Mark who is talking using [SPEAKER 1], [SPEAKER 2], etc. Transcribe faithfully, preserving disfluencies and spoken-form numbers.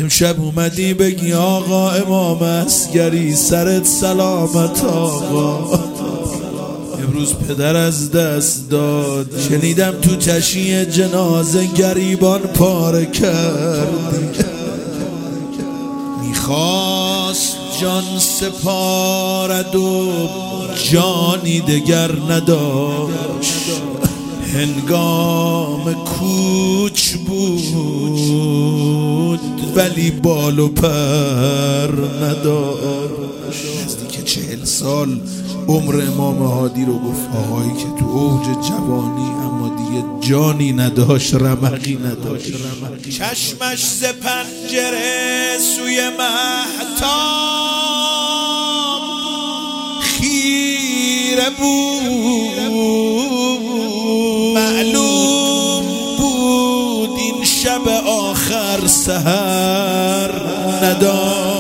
[SPEAKER 1] امشب اومدی بگی آقا امام عسگری سرت سلامت آقا. امروز پدر از دست داد، شنیدم تو تشییع جنازه گریبان پاره کرد. میخواست جان سپارد و جانی دگر نداشت، هنگام کوچ بود ولی بال و پر نداشت. نزدیک چهل سال عمر امام هادی رو گفت، آقایی که تو اوج جوانی اما دیگه جانی نداشت، رمقی نداشت. چشمش ز پنجره سوی مهتاب خیره بود، معلوم بود این شب آخر سحر نداشت.